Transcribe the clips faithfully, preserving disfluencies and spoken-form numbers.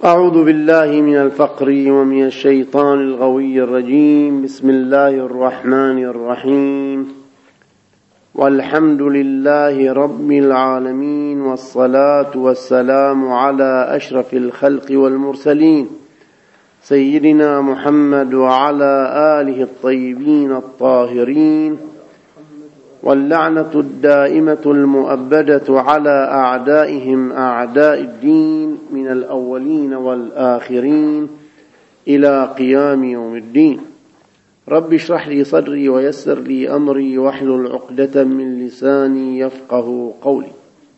أعوذ بالله من الفقر ومن الشيطان الغوي الرجيم. بسم الله الرحمن الرحيم. والحمد لله رب العالمين، والصلاة والسلام على أشرف الخلق والمرسلين سيدنا محمد وعلى آله الطيبين الطاهرين، واللعنة الدائمة المؤبدة على أعدائهم أعداء الدين من الأولين والآخرين إلى قيام يوم الدين. رب اشرح لي صدري ويسر لي أمري واحلل عقدة من لساني يفقه قولي.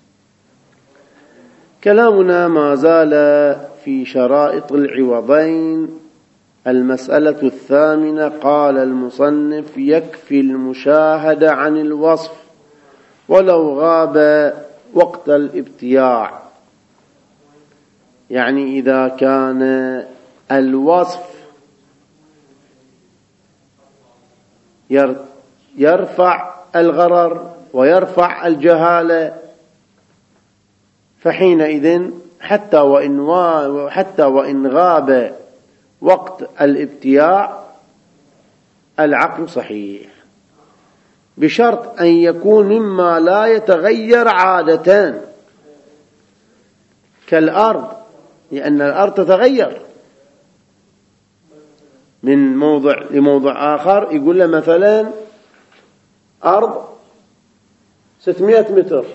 كلامنا ما زال في شرائط العوضين. المسألة الثامنة، قال المصنف: يكفي المشاهدة عن الوصف ولو غاب وقت الابتياع. يعني إذا كان الوصف يرفع الغرر ويرفع الجهالة، فحينئذ حتى وإن حتى وإن غاب وقت الابتياع العقل صحيح، بشرط أن يكون مما لا يتغير عادة كالأرض، لأن الأرض تتغير من موضع لموضع آخر. يقول له مثلا أرض ستمائة متر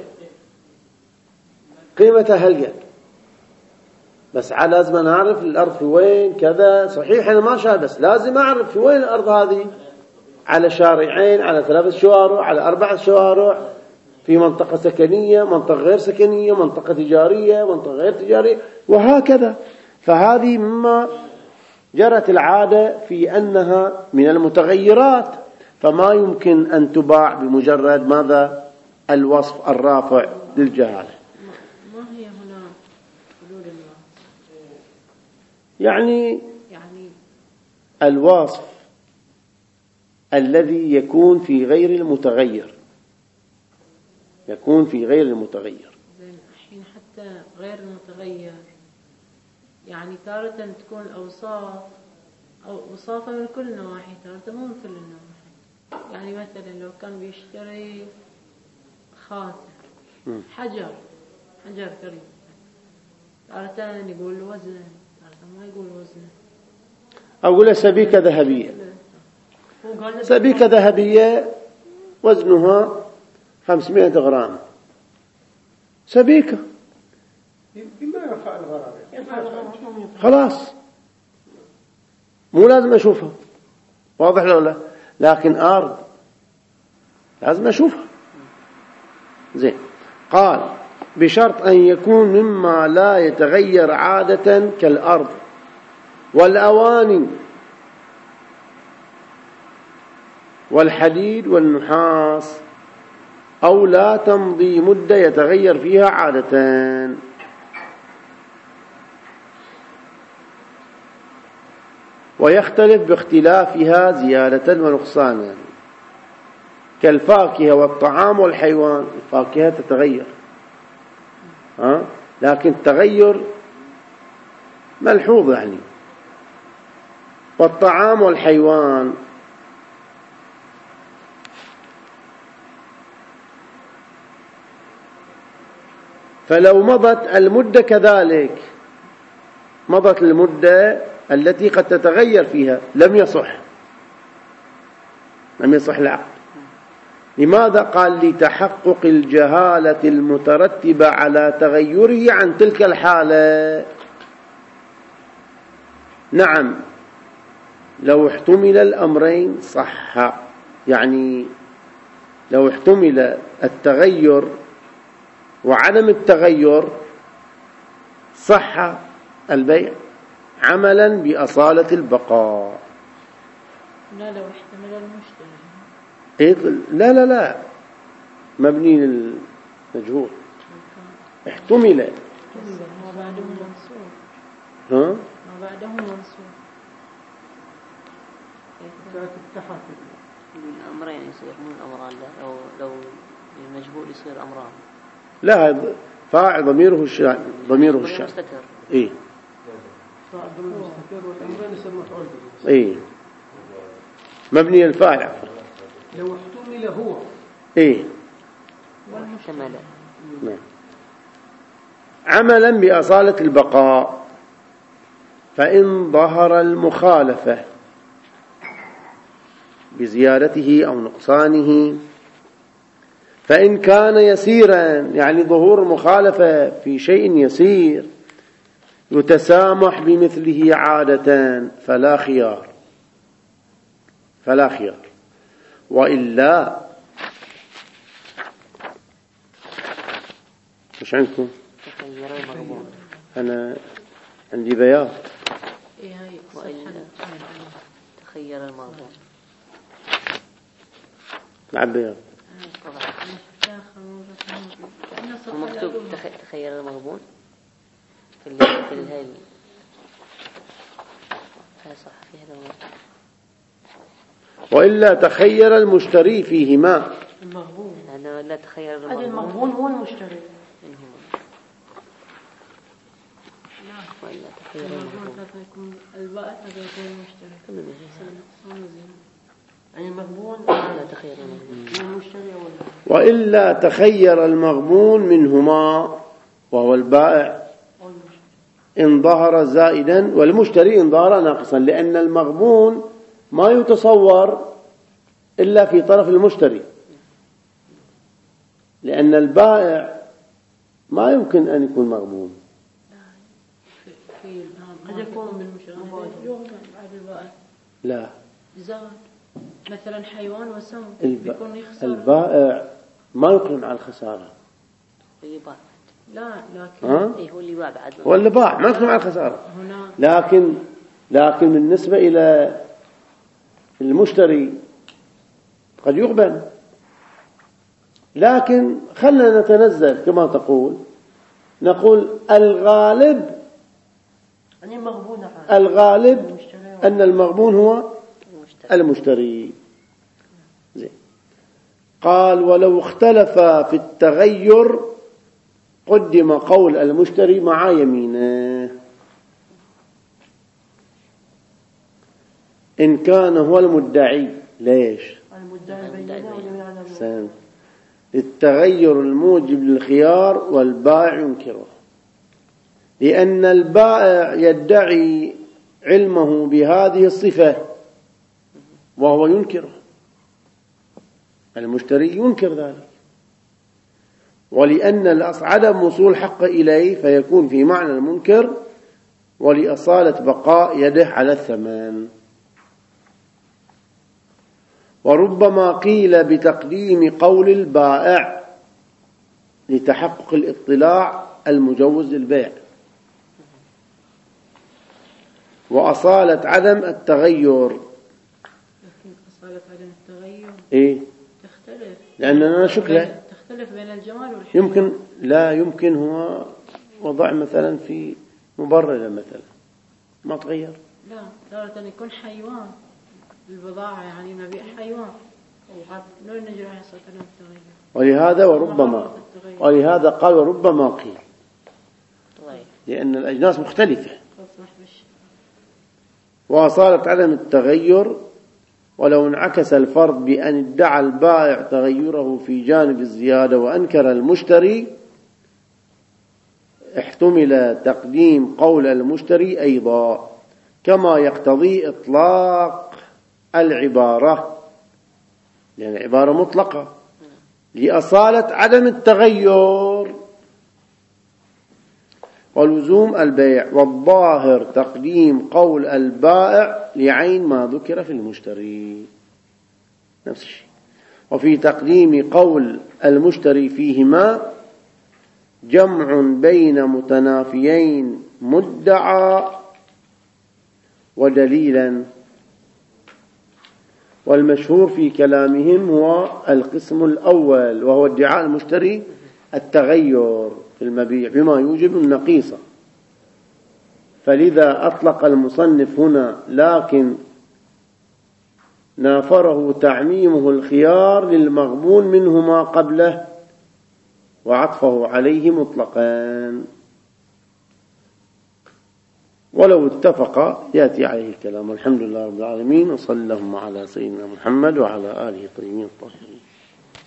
قيمتها هلقة، بس على لازم نعرف الأرض في وين كذا. صحيح أنا ما شاهد، بس لازم أعرف في وين الأرض هذه، على شارعين، على ثلاثة شوارع، على أربعة شوارع، في منطقة سكنية، منطقة غير سكنية، منطقة تجارية، منطقة غير تجارية، وهكذا. فهذه مما جرت العادة في أنها من المتغيرات، فما يمكن أن تباع بمجرد ماذا؟ الوصف الرافع للجهالة. يعني يعني الوصف الذي يكون في غير المتغير، يكون في غير المتغير. الحين حتى غير المتغير يعني تارة تكون الأوصاف أو أوصافه من كل نواحي، تارة مو من كل النواحي. يعني مثلا لو كان بيشتري خاتم حجر حجر كريم، تارة يقول وزن، ما يقول وزنه. أقول سبيكة ذهبية، سبيكة ذهبية وزنها خمسمائة غرام، سبيكة بما يرفع الغرام خلاص، مو لازم أشوفها، واضح لو لا؟ لكن أرض لازم أشوفها. زين. قال: بشرط أن يكون مما لا يتغير عادة كالأرض والأواني والحديد والنحاس، أو لا تمضي مدة يتغير فيها عادة. ويختلف باختلافها زيادة ونقصانا، كالفاكهة والطعام والحيوان. الفاكهة تتغير، ها؟ لكن التغير ملحوظ يعني. والطعام والحيوان فلو مضت المدة كذلك، مضت المدة التي قد تتغير فيها، لم يصح لم يصح العقد. لماذا؟ قال: لتحقق الجهالة المترتبة على تغيره عن تلك الحالة. نعم، لو احتمل الأمرين صح، يعني لو احتمل التغير وعدم التغير صح البيع عملا بأصالة البقاء. لا لو احتمل المشتري. إيه؟ لا لا لا، مبني للمجهول. احتمل ما بعده منصوب. ها؟ ما بعده منصوب. الأمرين يصير مو الأمران، لا لو لو المجهول يصير أمران. لا، فاعل ضميره الشأن، ضميره الشأن. مستتر. إيه صاحب المستقر والأمرين يسمى مفعول به. إيه مبني الفاعل. لو احتمل هو. إيه واحتمل. نعم. عملا بأصالة البقاء فإن ظهر المخالفة بزيادته أو نقصانه، فإن كان يسيرا يعني ظهور المخالفة في شيء يسير يتسامح بمثله عادة فلا خيار فلا خيار وإلا مش عندكم؟ تخير المغبون. أنا عندي بياض. إيه هاي وإلا تخير المغبون. نعم بياض. ومكتوب تخير المغبون في ال في الهاي هاي صح في هذا الوقت. وإلا تخير المشتري فيهما. المغبون هذا لا تخير هذا المغبون. المغبون هو المشتري. وإلا تخير المغبون. يكون البائع هذا يكون المشتري. يعني المغبون لا تخير المغبون. المشتري ولا. وإلا تخير المغبون منهما وهو البائع إن ظهر زائدا والمشتري إن ظهر ناقصا، لأن المغبون ما يتصور إلا في طرف المشتري، لأن البائع ما يمكن أن يكون مغبون. قد يكون بالمشاهدة بعد البائع. لا زاد مثلا حيوان وسم الب... بيكون يخسر. البائع ما يقرن على الخسارة. اللي باع. لا لكن ها؟ إيه هو اللي باع بعد. هو اللي باع ما يقرن على الخسارة. هنا لكن لكن بالنسبة إلى المشتري قد يغبن. لكن خلنا نتنزل كما تقول، نقول الغالب يعني المغبون الغالب أن المغبون هو المشتري. زي. قال ولو اختلف في التغير قدم قول المشتري مع يمينه إن كان هو المدعي. ليش؟ المدعي بينه التغير الموجب للخيار والبائع ينكره، لأن البائع يدعي علمه بهذه الصفة وهو ينكره، المشتري ينكر ذلك، ولأن الأصل عدم وصول حق إليه فيكون في معنى المنكر، ولأصالة بقاء يده على الثمن. وربما قيل بتقديم قول البائع لتحقق الاطلاع المجوز للبيع، وأصالة عدم التغير. لكن أصالة عدم التغير إيه؟ تختلف، لأننا شكله تختلف بين الجمال والحيوان. يمكن لا يمكن هو وضع مثلا في مبررة مثلا ما تغير. لا تارة يكون حيوان البضاعة، يعني نبيع حيوان لو نجري حصة التغير. ولهذا وربما ولهذا قال وربما قيل لأن الأجناس مختلفة. وأصالة عدم التغير ولو انعكس الفرض بأن ادعى البائع تغيره في جانب الزيادة وأنكر المشتري احتمل تقديم قول المشتري أيضا، كما يقتضي إطلاق العبارة، لأن يعني عبارة مطلقة لأصالة عدم التغير ولزوم البيع، والظاهر تقديم قول البائع لعين ما ذكر في المشتري نفس الشيء. وفي تقديم قول المشتري فيهما جمع بين متنافيين مدعى ودليلا، والمشهور في كلامهم هو القسم الأول وهو ادعاء المشتري التغير في المبيع بما يوجب النقيصة. فلذا أطلق المصنف هنا، لكن نافره تعميمه الخيار للمغبون منهما قبله وعطفه عليه مطلقا. ولو اتفق يأتي عليه الكلام. والحمد لله رب العالمين، وصلى اللهم على سيدنا محمد وعلى آله الطيبين الطاهرين.